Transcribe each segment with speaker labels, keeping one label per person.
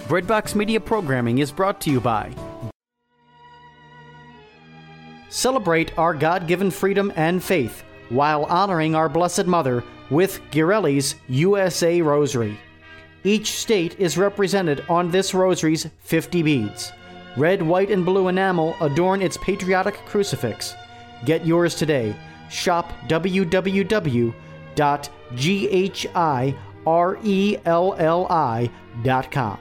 Speaker 1: Breadbox Media programming is brought to you by. Celebrate our God-given freedom and faith while honoring our Blessed Mother with Ghirelli's USA Rosary. Each state is represented on this rosary's 50 beads. Red, white, and blue enamel adorn its patriotic crucifix. Get yours today. Shop www.GHIRELLI.com.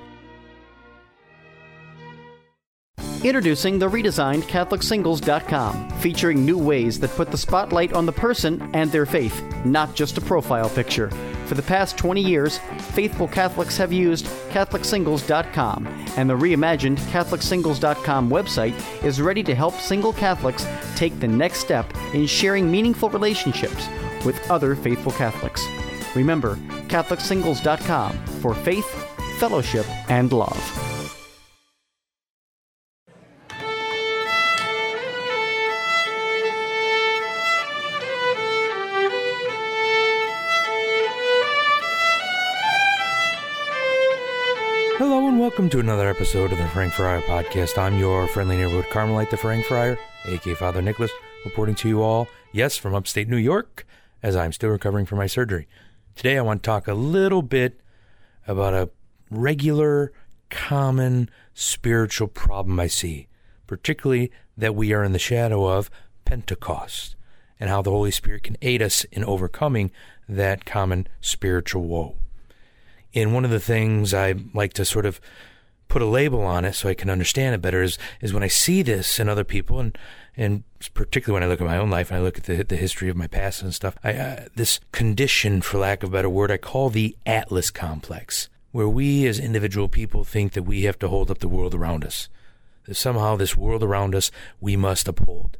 Speaker 1: Introducing the redesigned CatholicSingles.com, featuring new ways that put the spotlight on the person and their faith, not just a profile picture. For the past 20 years, faithful Catholics have used CatholicSingles.com, and the reimagined CatholicSingles.com website is ready to help single Catholics take the next step in sharing meaningful relationships with other faithful Catholics. Remember, CatholicSingles.com for faith, fellowship, and love.
Speaker 2: Hello and welcome to another episode of the Frank Friar Podcast. I'm your friendly neighborhood Carmelite, the Frank Friar, aka Father Nicholas, reporting to you all, yes, from upstate New York, as I'm still recovering from my surgery. Today I want to talk a little bit about a regular, common spiritual problem I see, particularly that we are in the shadow of Pentecost, and how the Holy Spirit can aid us in overcoming that common spiritual woe. And one of the things I like to sort of put a label on it so I can understand it better is when I see this in other people, and particularly when I look at my own life and I look at the history of my past and stuff, this condition, for lack of a better word, I call the Atlas complex, where we as individual people think that we have to hold up the world around us, that somehow this world around us we must uphold.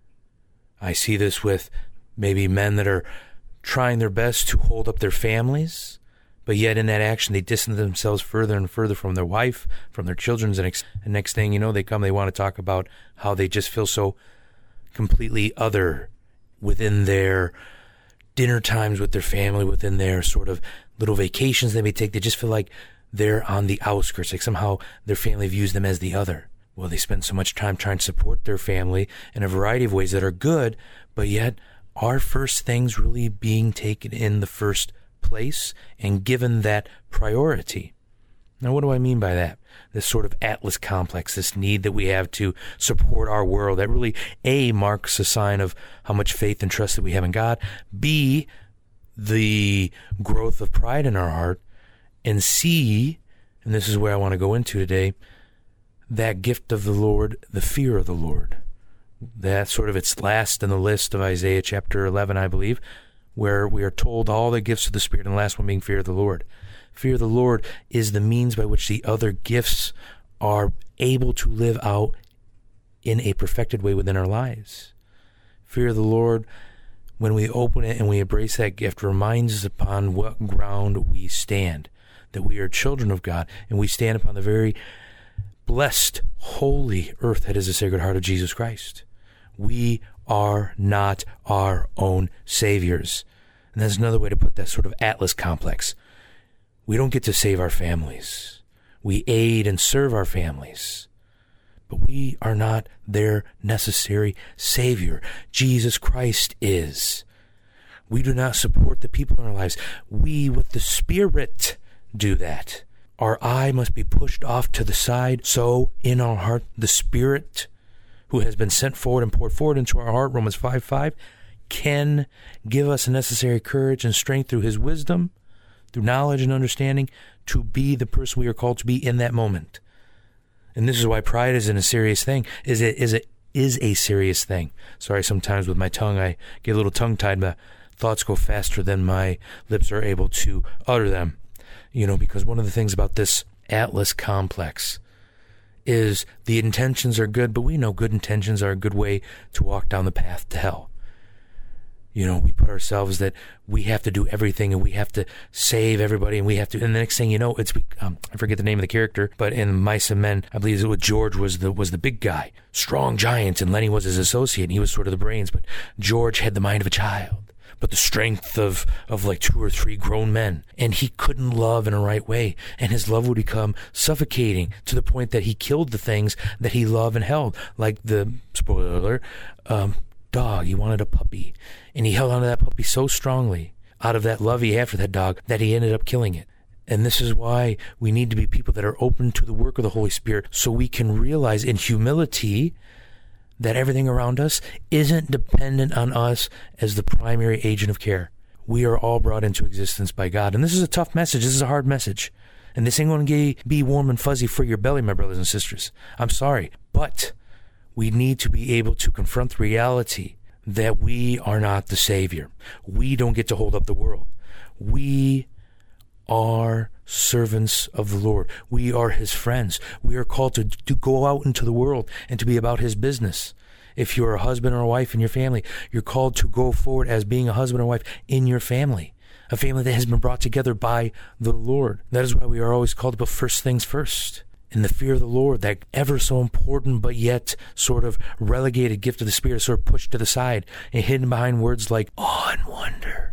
Speaker 2: I see this with maybe men that are trying their best to hold up their families, but yet in that action, they distance themselves further and further from their wife, from their children. And next thing you know, they want to talk about how they just feel so completely other within their dinner times with their family, within their sort of little vacations they may take. They just feel like they're on the outskirts, like somehow their family views them as the other. Well, they spend so much time trying to support their family in a variety of ways that are good, but yet are first things really being taken in the first place and given that priority? Now, what do I mean by that? This sort of Atlas complex, this need that we have to support our world, that really, A, marks a sign of how much faith and trust that we have in God, B, the growth of pride in our heart, and C, and this is where I want to go into today, that gift of the Lord, the fear of the Lord. That's sort of its last in the list of Isaiah chapter 11, I believe, where we are told all the gifts of the Spirit, and the last one being fear of the Lord. Fear of the Lord is the means by which the other gifts are able to live out in a perfected way within our lives. Fear of the Lord, when we open it and we embrace that gift, reminds us upon what ground we stand, that we are children of God, and we stand upon the very blessed, holy earth that is the Sacred Heart of Jesus Christ. We are not our own saviors. And that's another way to put that sort of Atlas complex. We don't get to save our families. We aid and serve our families. But we are not their necessary savior. Jesus Christ is. We do not support the people in our lives. We, with the Spirit, do that. Our eye must be pushed off to the side, so in our heart, the Spirit, who has been sent forward and poured forward into our heart, Romans 5:5, can give us necessary courage and strength through his wisdom, through knowledge and understanding, to be the person we are called to be in that moment. And this is why pride is a serious thing, is a serious thing. Sorry, sometimes with my tongue, I get a little tongue-tied. My thoughts go faster than my lips are able to utter them. Because one of the things about this Atlas complex is the intentions are good, but we know good intentions are a good way to walk down the path to hell. We put ourselves that we have to do everything and we have to save everybody and and the next thing you know, I forget the name of the character, but in Mice and Men, I believe it was George was the big guy, strong giant, and Lenny was his associate and he was sort of the brains, but George had the mind of a child. but the strength of like 2 or 3 grown men. And he couldn't love in a right way. And his love would become suffocating to the point that he killed the things that he loved and held. Like the, spoiler alert, dog. He wanted a puppy. And he held onto that puppy so strongly out of that love he had for that dog that he ended up killing it. And this is why we need to be people that are open to the work of the Holy Spirit, so we can realize in humility that everything around us isn't dependent on us as the primary agent of care. We are all brought into existence by God. And this is a tough message. This is a hard message. And this ain't going to be warm and fuzzy for your belly, my brothers and sisters. I'm sorry. But we need to be able to confront the reality that we are not the Savior. We don't get to hold up the world. We are servants of the Lord. We are his friends. We are called to go out into the world and to be about his business. If you're a husband or a wife in your family, you're called to go forward as being a husband or wife in your family, a family that has been brought together by the Lord. That is why we are always called to put first things first. In the fear of the Lord, that ever so important but yet sort of relegated gift of the Spirit, sort of pushed to the side and hidden behind words like awe and wonder.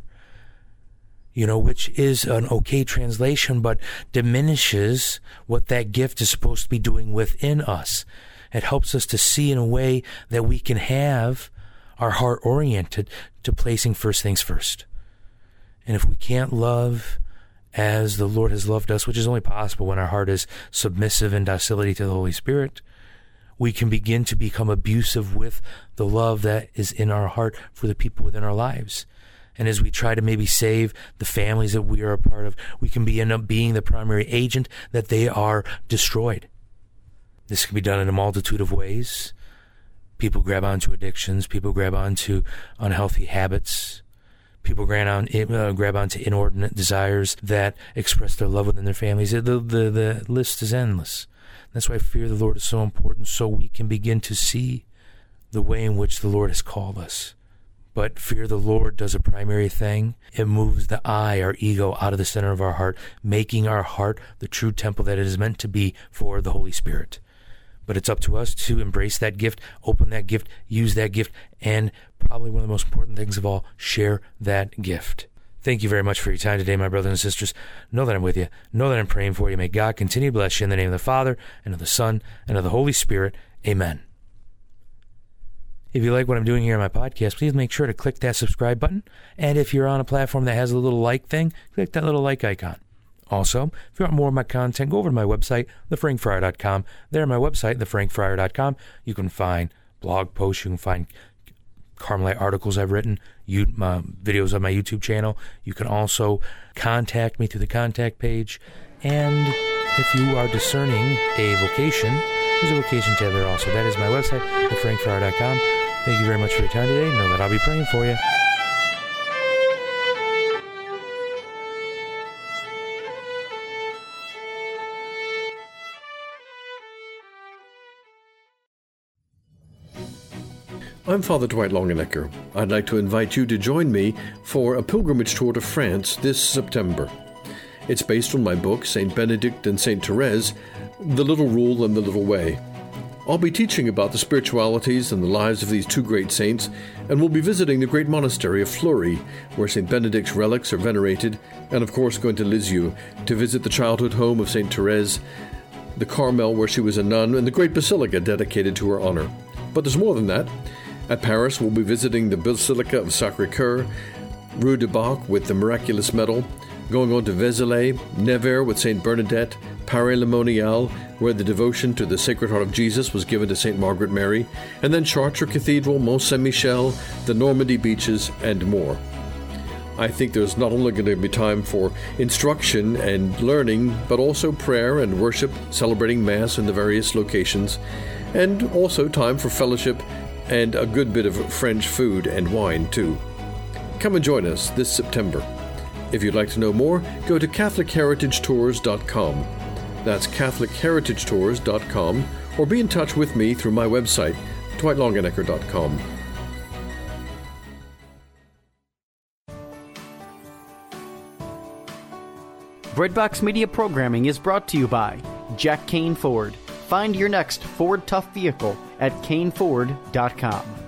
Speaker 2: Which is an okay translation, but diminishes what that gift is supposed to be doing within us. It helps us to see in a way that we can have our heart oriented to placing first things first. And if we can't love as the Lord has loved us, which is only possible when our heart is submissive in docility to the Holy Spirit, we can begin to become abusive with the love that is in our heart for the people within our lives. And as we try to maybe save the families that we are a part of, we can end up being the primary agent that they are destroyed. This can be done in a multitude of ways. People grab onto addictions. People grab onto unhealthy habits. People grab onto inordinate desires that express their love within their families. The list is endless. That's why fear of the Lord is so important, so we can begin to see the way in which the Lord has called us. But fear of the Lord does a primary thing. It moves the I, our ego, out of the center of our heart, making our heart the true temple that it is meant to be for the Holy Spirit. But it's up to us to embrace that gift, open that gift, use that gift, and probably one of the most important things of all, share that gift. Thank you very much for your time today, my brothers and sisters. Know that I'm with you. Know that I'm praying for you. May God continue to bless you in the name of the Father, and of the Son, and of the Holy Spirit. Amen. If you like what I'm doing here on my podcast, please make sure to click that subscribe button. And if you're on a platform that has a little like thing, click that little like icon. Also, if you want more of my content, go over to my website, thefrankfriar.com. There on my website, thefrankfriar.com, you can find blog posts, you can find Carmelite articles I've written, videos on my YouTube channel. You can also contact me through the contact page. And if you are discerning a vocation, there's a vocation tab there also. That is my website, thefrankfriar.com. Thank you very much for your time today. Know that I'll be praying for you.
Speaker 3: I'm Father Dwight Longenecker. I'd like to invite you to join me for a pilgrimage tour to France this September. It's based on my book, St. Benedict and St. Therese, The Little Rule and the Little Way. I'll be teaching about the spiritualities and the lives of these two great saints, and we'll be visiting the great monastery of Fleury, where St. Benedict's relics are venerated, and of course going to Lisieux to visit the childhood home of St. Therese, the Carmel where she was a nun, and the great basilica dedicated to her honor. But there's more than that. At Paris, we'll be visiting the Basilica of Sacré-Cœur, Rue du Bac with the Miraculous Medal, going on to Vézelay, Nevers with St. Bernadette, Paray-le-Monial, where the devotion to the Sacred Heart of Jesus was given to St. Margaret Mary, and then Chartres Cathedral, Mont Saint-Michel, the Normandy beaches, and more. I think there's not only going to be time for instruction and learning, but also prayer and worship, celebrating Mass in the various locations, and also time for fellowship and a good bit of French food and wine, too. Come and join us this September. If you'd like to know more, go to CatholicHeritageTours.com. That's CatholicHeritageTours.com, or be in touch with me through my website, DwightLongenecker.com.
Speaker 1: Breadbox Media programming is brought to you by Jack Kane Ford. Find your next Ford Tough vehicle at caneford.com.